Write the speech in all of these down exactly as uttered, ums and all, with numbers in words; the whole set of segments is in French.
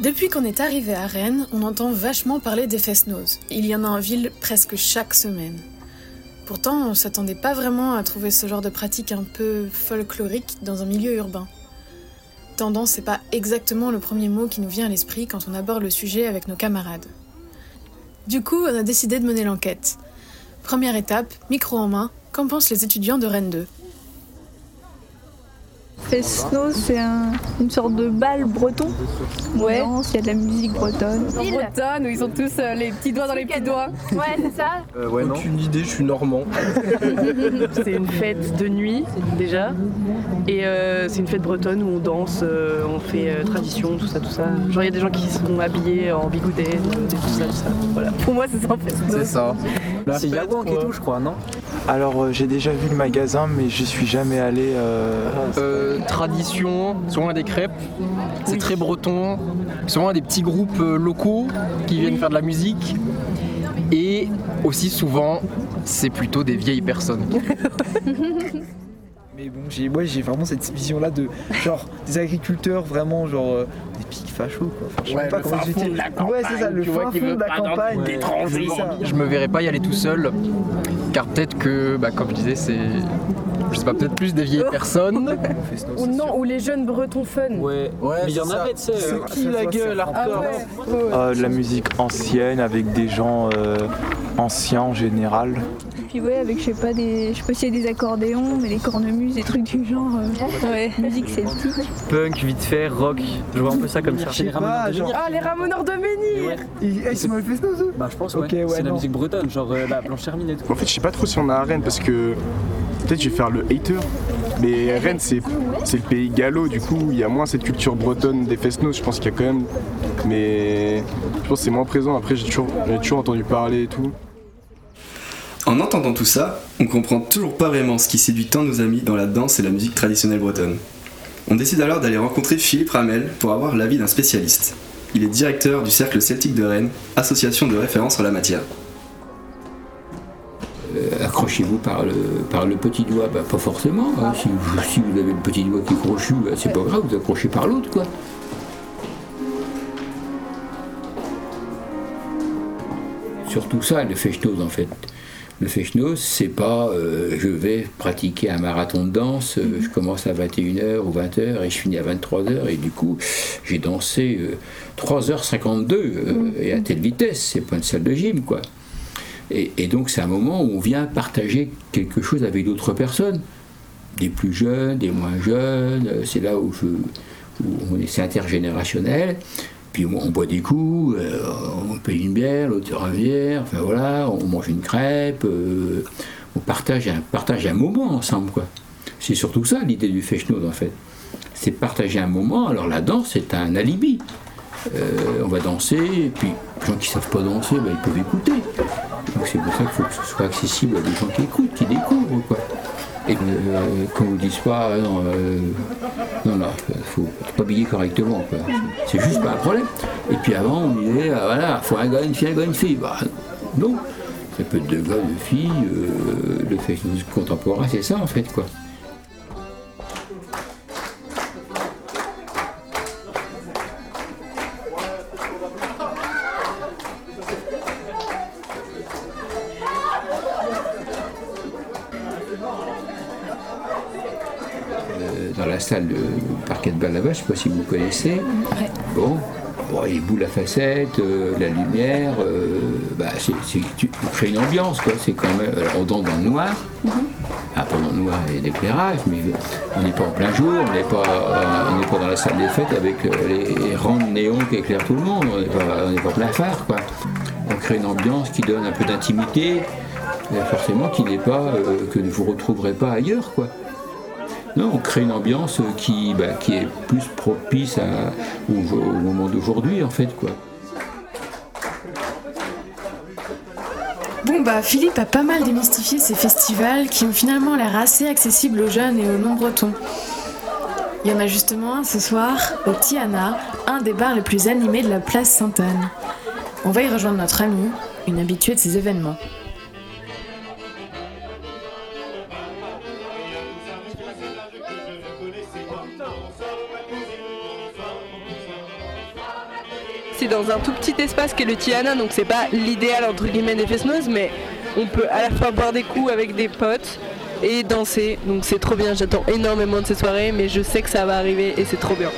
Depuis qu'on est arrivé à Rennes, on entend vachement parler des fest-noz. Il y en a en ville presque chaque semaine. Pourtant, on s'attendait pas vraiment à trouver ce genre de pratique un peu folklorique dans un milieu urbain. Tendance, c'est pas exactement le premier mot qui nous vient à l'esprit quand on aborde le sujet avec nos camarades. Du coup, on a décidé de mener l'enquête. Première étape, micro en main, qu'en pensent les étudiants de Rennes deux ? Fest-noz, c'est un, une sorte de bal breton. Ouais. Il y a de la musique bretonne. Bretonne, où ils ont tous euh, les petits doigts dans les petits doigts. Ouais, c'est ça. Euh, ouais, Aucune idée, je suis normand. C'est une fête de nuit, déjà. Et euh, c'est une fête bretonne où on danse, euh, on fait euh, tradition, tout ça, tout ça. Genre, il y a des gens qui sont habillés en bigoudette, euh, tout ça, tout ça. Voilà. Pour moi, c'est ça en fait. C'est ça. C'est Yawank et tout, je crois, non? Alors, euh, j'ai déjà vu le magasin, mais j'y suis jamais allé. Euh... Euh, tradition, souvent des crêpes, c'est oui. Très breton, souvent des petits groupes euh, locaux qui viennent faire de la musique, et aussi souvent, c'est plutôt des vieilles personnes. Mais bon, j'ai, ouais, j'ai vraiment cette vision-là de genre des agriculteurs vraiment genre euh, des pics fachos quoi. Enfin, je sais ouais, pas le comment fin fond de la campagne, ouais, c'est ça, le fin fond de la campagne. d'étrangers. Je me verrais pas y aller tout seul, car peut-être que, bah, comme je disais, c'est, je sais pas, peut-être plus des vieilles oh. personnes. Ou non, ou les jeunes bretons fun. Ouais, ouais mais il y en avait, tu sais. C'est qui la gueule, hardcore? Ah ouais. euh, De la musique ancienne avec des gens euh, anciens en général. Puis ouais, avec je sais pas des, je sais pas s'il y a des accordéons, mais les cornemuses, des trucs du genre. Euh, ouais, musique celtique. Punk, vite fait, rock. Je vois un peu ça comme ça. Les pas, genre... Ah, les Ramoneurs de Menhir. Ouais. Ils, ils sont mal fait ça, eux. Bah je pense ouais. Okay, ouais c'est non. la musique bretonne, genre euh, la Blanche Hermine et tout. En fait, je sais pas trop si on a à Rennes parce que peut-être je vais faire le hater. Mais Rennes, c'est, c'est le pays gallo, du coup, il y a moins cette culture bretonne des fest-noz, je pense qu'il y a quand même. Mais je pense que c'est moins présent. Après, j'ai toujours, j'ai toujours entendu parler et tout. En entendant tout ça, on comprend toujours pas vraiment ce qui séduit tant nos amis dans la danse et la musique traditionnelle bretonne. On décide alors d'aller rencontrer Philippe Ramel pour avoir l'avis d'un spécialiste. Il est directeur du Cercle Celtique de Rennes, association de référence en la matière. Euh, accrochez-vous par le, par le petit doigt, bah, pas forcément. Hein. Si, vous, si vous avez le petit doigt qui est crochu, bah, c'est pas grave, vous accrochez par l'autre, quoi. Surtout ça, le fest-noz en fait. Le fest-noz, c'est pas euh, je vais pratiquer un marathon de danse, euh, je commence à vingt et une heures ou vingt heures et je finis à vingt-trois heures et du coup j'ai dansé euh, trois heures cinquante-deux euh, et à telle vitesse, c'est pas une salle de gym quoi. Et, et donc c'est un moment où on vient partager quelque chose avec d'autres personnes, des plus jeunes, des moins jeunes, c'est là où, je, où on est, c'est intergénérationnel. Puis on boit des coups, euh, on paye une bière, l'autre une bière, enfin voilà, on mange une crêpe, euh, on partage un, partage un moment ensemble, quoi. C'est surtout ça l'idée du fest-noz en fait. C'est partager un moment, alors la danse c'est un alibi. Euh, on va danser, et puis les gens qui ne savent pas danser, bah, ils peuvent écouter. Donc c'est pour ça qu'il faut que ce soit accessible à des gens qui écoutent, qui découvrent, quoi. Et euh, qu'on ne vous dise pas, euh, non, euh, non, non, faut pas habiller correctement, quoi. C'est juste pas un problème. Et puis avant, on disait, ah, voilà, faut un gars, une fille, un gars, une fille. Bah, non, ça peut être deux gars, deux filles, euh, le fest-noz contemporain, c'est ça en fait, quoi. Dans la salle de parquet de Balava, je ne sais pas si vous connaissez. Ouais. Bon, bon, les boules à facettes, euh, la lumière, euh, bah, c'est, c'est, tu crées une ambiance, quoi. C'est quand même, alors, on danse dans le noir. Mm-hmm. Après, dans le noir, il y a l'éclairage, mais on n'est pas en plein jour, on n'est pas, euh, on n'est pas dans la salle des fêtes avec euh, les, les rangs de néons qui éclairent tout le monde. On n'est pas, on n'est pas plein phare, quoi. On crée une ambiance qui donne un peu d'intimité, forcément, qui n'est pas, euh, que vous ne retrouverez pas ailleurs, quoi. Non, on crée une ambiance qui, bah, qui est plus propice à, au, au moment d'aujourd'hui, en fait, quoi. Bon bah Philippe a pas mal démystifié ces festivals qui ont finalement l'air assez accessibles aux jeunes et aux non-bretons. Il y en a justement un ce soir au Tiana, un des bars les plus animés de la place Sainte-Anne. On va y rejoindre notre amie, une habituée de ces événements. c'est dans un tout petit espace qui est le Tiana, donc c'est pas l'idéal entre guillemets des Fest-Noz, mais on peut à la fois boire des coups avec des potes et danser, donc c'est trop bien. J'attends énormément de ces soirées, mais je sais que ça va arriver et c'est trop bien.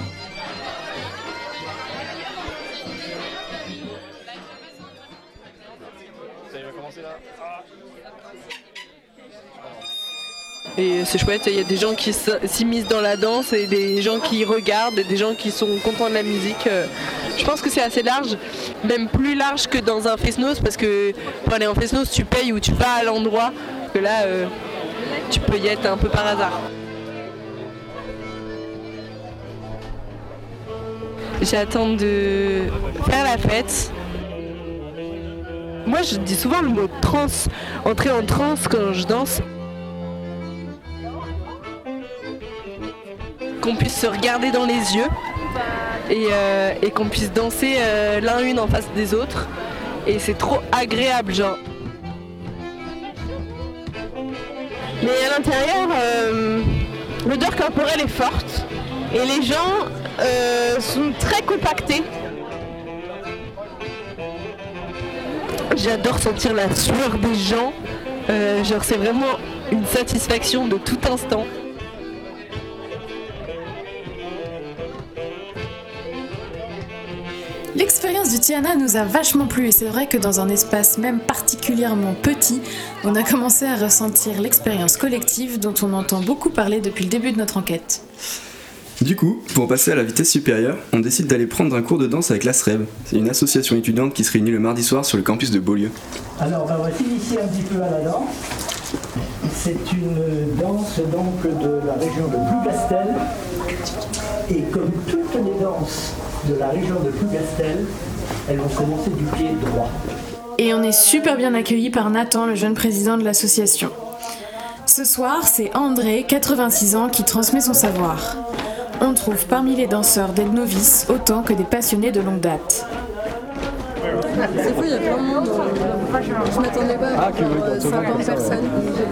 Et c'est chouette, il y a des gens qui s'immiscent dans la danse et des gens qui regardent et des gens qui sont contents de la musique. Je pense que c'est assez large, même plus large que dans un Fest-Noz, parce que pour aller en Fest-Noz, tu payes ou tu vas à l'endroit, que là, euh, tu peux y être un peu par hasard. J'attends de faire la fête. Moi, je dis souvent le mot trance, entrer en transe quand je danse. Qu'on puisse se regarder dans les yeux et, euh, et qu'on puisse danser euh, l'un une en face des autres. Et c'est trop agréable, genre. Mais à l'intérieur, euh, l'odeur corporelle est forte et les gens euh, sont très compactés. J'adore sentir la sueur des gens. Euh, genre, c'est vraiment une satisfaction de tout instant. L'expérience du Tiana nous a vachement plu et c'est vrai que dans un espace même particulièrement petit, on a commencé à ressentir l'expérience collective dont on entend beaucoup parler depuis le début de notre enquête. Du coup, pour passer à la vitesse supérieure, on décide d'aller prendre un cours de danse avec l'Asrev. C'est une association étudiante qui se réunit le mardi soir sur le campus de Beaulieu. Alors, ben, on va s'initier un petit peu à la danse. C'est une danse donc de la région de Plougastel. Et comme toutes les danses de la région de Plougastel, elles vont commencer du pied droit. Et on est super bien accueillis par Nathan, le jeune président de l'association. Ce soir, c'est André, quatre-vingt-six ans, qui transmet son savoir. On trouve parmi les danseurs des novices autant que des passionnés de longue date. C'est fou, il y a plein de monde. Je m'attendais pas à ah, cinquante personnes.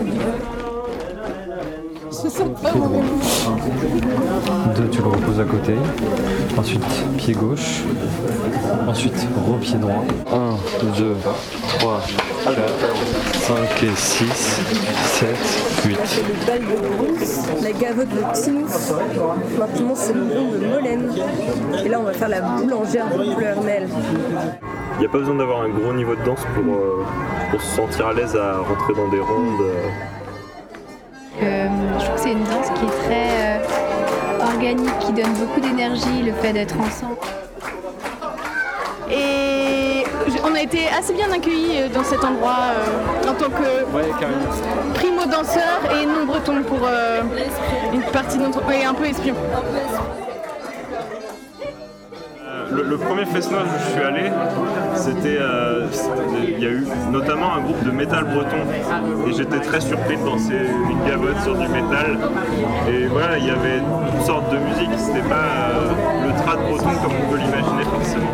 Je sens pas mon goût. Deux, tu le reposes à côté. Ensuite, pied gauche. Ensuite, re-pied droit. un, deux, trois, quatre, cinq et six, sept, huit. C'est le bal de brousse, la gavotte de Tinouf. Maintenant, c'est le rond de Molène. Et là, on va faire la boulangère de Pleurmel. Il n'y a pas besoin d'avoir un gros niveau de danse pour, euh, pour se sentir à l'aise à rentrer dans des rondes. Euh, je trouve que c'est une danse qui est très euh, organique, qui donne beaucoup d'énergie, le fait d'être ensemble. Et on a été assez bien accueillis dans cet endroit euh, en tant que ouais, primo-danseurs et non-bretons pour euh, une partie de notre... Ouais, un peu espion. Le, le premier Fest-Noz où je suis allé, c'était, euh, c'était, il y a eu notamment un groupe de métal breton et j'étais très surpris de danser une gavotte sur du métal. Et voilà, il y avait toutes sortes de musique, c'était pas euh, le trad breton comme on peut l'imaginer forcément.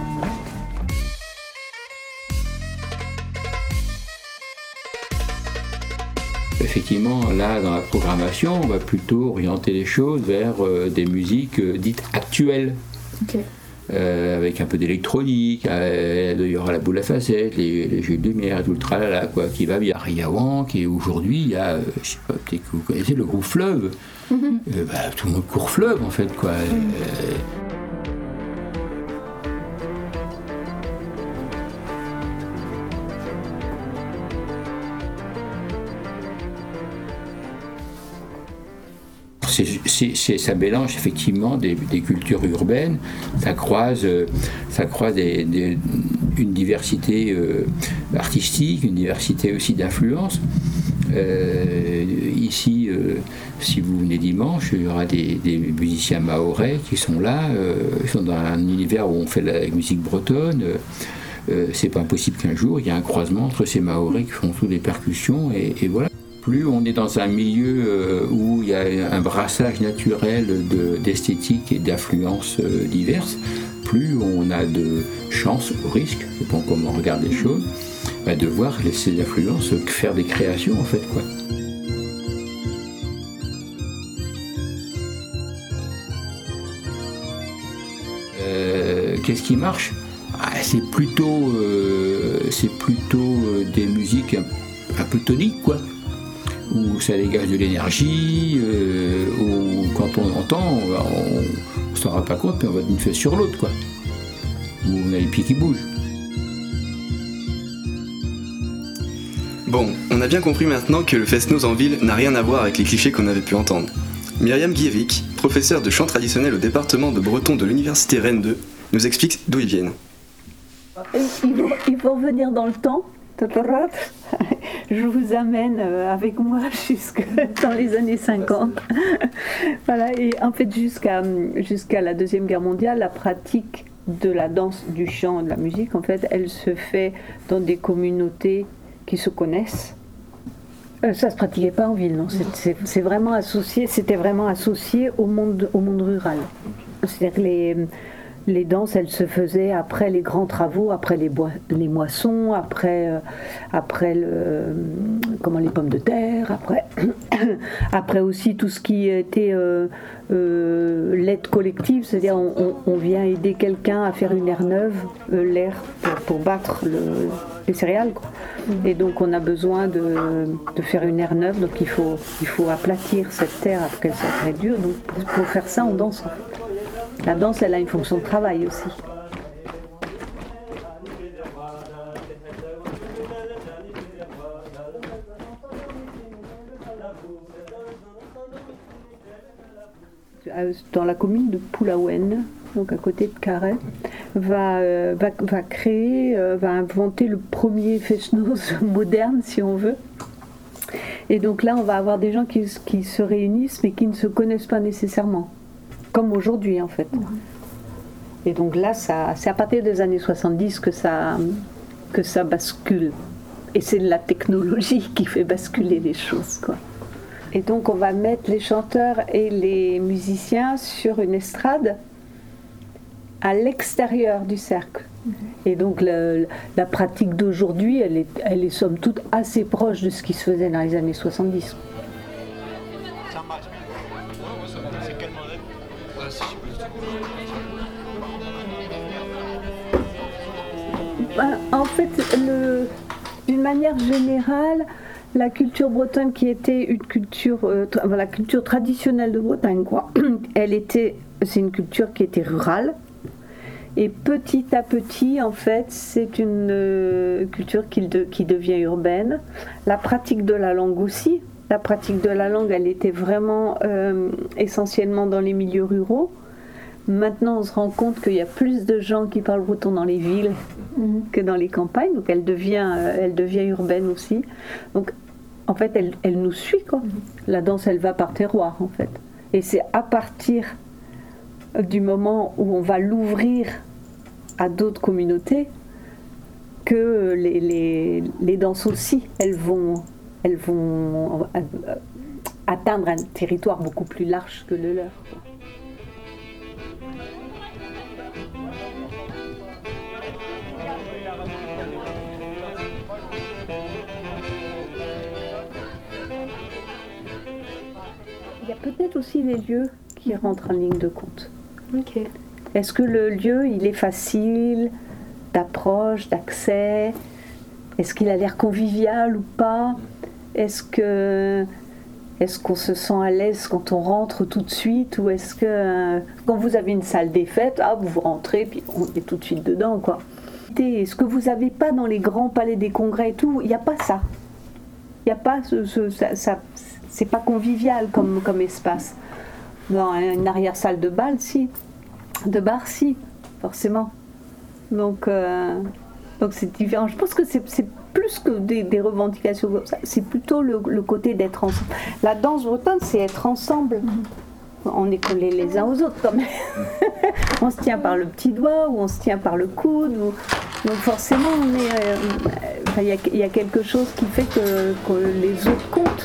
Effectivement, là, dans la programmation, on va plutôt orienter les choses vers euh, des musiques euh, dites actuelles. Okay. Euh, avec un peu d'électronique, euh, il y aura la boule à facettes, les, les jeux de lumière, tout le tralala, quoi, qui va bien. Riawank, et aujourd'hui, il y a, euh, je sais pas, peut-être que vous connaissez le groupe Fleuve. Mm-hmm. euh, bah, tout le monde court Fleuve, en fait, quoi. Mm. Euh, C'est, c'est, c'est, ça mélange effectivement des, des cultures urbaines, ça croise, ça croise des, des, une diversité euh, artistique, une diversité aussi d'influences. Euh, ici, euh, si vous venez dimanche, il y aura des, des musiciens mahorais qui sont là, euh, ils sont dans un univers où on fait de la musique bretonne. Euh, c'est pas impossible qu'un jour il y ait un croisement entre ces mahorais qui font toutes les percussions et, et voilà. Plus on est dans un milieu euh, où il y a un brassage naturel de, d'esthétique et d'influences euh, diverses, plus on a de chances, au risque, je pense comment on regarde les choses, bah, de voir les, ces influences faire des créations en fait, quoi. Euh, qu'est-ce qui marche? Ah, c'est plutôt, euh, c'est plutôt euh, des musiques un, un peu toniques, quoi, où ça dégage de l'énergie, euh, où quand on entend, on ne s'en rend pas compte, mais on va d'une fesse sur l'autre, quoi, où on a les pieds qui bougent. Bon, on a bien compris maintenant que le Fest-Noz en ville n'a rien à voir avec les clichés qu'on avait pu entendre. Myriam Guieric, professeure de chant traditionnel au département de breton de l'université Rennes deux, nous explique d'où ils viennent. Il faut, il faut revenir dans le temps. Je vous amène avec moi jusque dans les années cinquante. Voilà, et en fait, jusqu'à jusqu'à la Deuxième Guerre mondiale, la pratique de la danse, du chant, de la musique, en fait, elle se fait dans des communautés qui se connaissent. Euh, ça se pratiquait pas en ville, non. C'est, c'est, c'est vraiment associé, c'était vraiment associé au monde, au monde rural. C'est-à-dire que les Les danses, elles se faisaient après les grands travaux, après les, bois, les moissons, après, euh, après le, euh, comment, les pommes de terre, après, après aussi tout ce qui était euh, euh, l'aide collective, c'est-à-dire on, on, on vient aider quelqu'un à faire une aire neuve, euh, l'air pour, pour battre le, les céréales, quoi. Et donc on a besoin de, de faire une aire neuve, donc il faut, il faut aplatir cette terre après qu'elle soit très dure, donc pour, pour faire ça on danse en fait. La danse, elle a une fonction de travail aussi. Dans la commune de Poulaouen, donc à côté de Carhaix, va, euh, va, va créer, euh, va inventer le premier Fest-Noz moderne, si on veut. Et donc là, on va avoir des gens qui, qui se réunissent, mais qui ne se connaissent pas nécessairement. Comme aujourd'hui en fait. Et donc là, ça, c'est à partir des années soixante-dix que ça, que ça bascule. Et c'est la technologie qui fait basculer les choses, quoi. Et donc on va mettre les chanteurs et les musiciens sur une estrade à l'extérieur du cercle. Et donc le, la pratique d'aujourd'hui, elle est, elle est somme toute assez proche de ce qui se faisait dans les années soixante-dix. Ben, en fait, le, d'une manière générale, la culture bretonne qui était une culture, euh, tra- la culture traditionnelle de Bretagne, quoi, elle était, c'est une culture qui était rurale. Et petit à petit, en fait, c'est une euh, culture qui, de, qui devient urbaine. La pratique de la langue aussi. La pratique de la langue, elle était vraiment euh, essentiellement dans les milieux ruraux. Maintenant, on se rend compte qu'il y a plus de gens qui parlent breton dans les villes mmh. que dans les campagnes. Donc, elle devient, euh, elle devient urbaine aussi. Donc, en fait, elle, elle nous suit, quoi. Mmh. La danse, elle va par terroir, en fait. Et c'est à partir du moment où on va l'ouvrir à d'autres communautés que les, les, les danses aussi, elles vont, elles vont atteindre un territoire beaucoup plus large que le leur, quoi. Il y a peut-être aussi les lieux qui rentrent en ligne de compte. Ok. Est-ce que le lieu, il est facile d'approche, d'accès? Est-ce qu'il a l'air convivial ou pas? Est-ce que, est-ce qu'on se sent à l'aise quand on rentre tout de suite? Ou est-ce que, euh, quand vous avez une salle des fêtes, ah, vous rentrez, puis on est tout de suite dedans, quoi. Et ce que vous n'avez pas dans les grands palais des congrès et tout, il n'y a pas ça. Il n'y a pas ce... ce ça, ça, c'est pas convivial comme, comme espace. Dans une arrière-salle de bal, si. De bar, si, forcément. Donc, euh, donc c'est différent. Je pense que c'est, c'est plus que des, des revendications comme ça. C'est plutôt le, le côté d'être ensemble. La danse bretonne, c'est être ensemble. On est collés les uns aux autres, quand même. On se tient par le petit doigt, ou on se tient par le coude. Ou... Donc forcément, on est. Euh, enfin, y a, y a quelque chose qui fait que, que les autres comptent.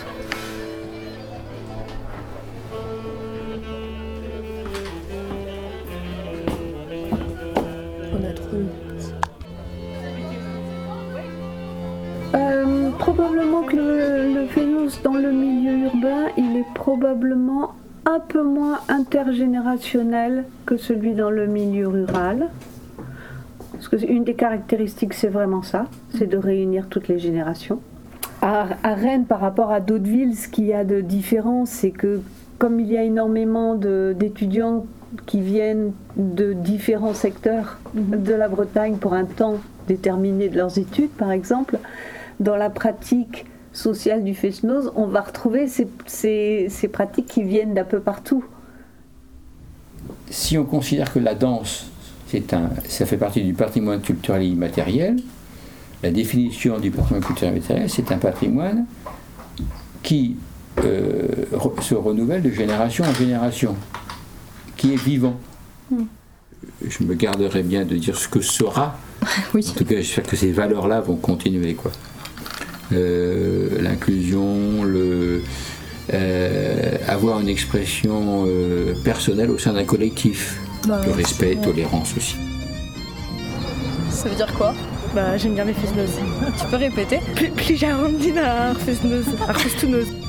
Euh, probablement que le, le Fest-Noz dans le milieu urbain, il est probablement un peu moins intergénérationnel que celui dans le milieu rural. Parce que une des caractéristiques, c'est vraiment ça, c'est de réunir toutes les générations. À, à Rennes, par rapport à d'autres villes, ce qu'il y a de différent, c'est que comme il y a énormément de, d'étudiants qui viennent de différents secteurs de la Bretagne pour un temps déterminé de leurs études, par exemple, dans la pratique sociale du Fest-Noz, on va retrouver ces, ces, ces pratiques qui viennent d'un peu partout. Si on considère que la danse, c'est un, ça fait partie du patrimoine culturel immatériel, la définition du patrimoine culturel immatériel, c'est un patrimoine qui euh, re, se renouvelle de génération en génération, qui est vivant. Mm. Je me garderai bien de dire ce que sera. Oui. En tout cas, j'espère que ces valeurs-là vont continuer, quoi. Euh, l'inclusion, le, euh, avoir une expression euh, personnelle au sein d'un collectif, bah, le respect, ouais. Tolérance aussi. Ça veut dire quoi? Bah, j'aime bien les Fest-Noz. Tu peux répéter? Plus, plus j'ai arrondi à Fest-Noz, à Fest-Noz.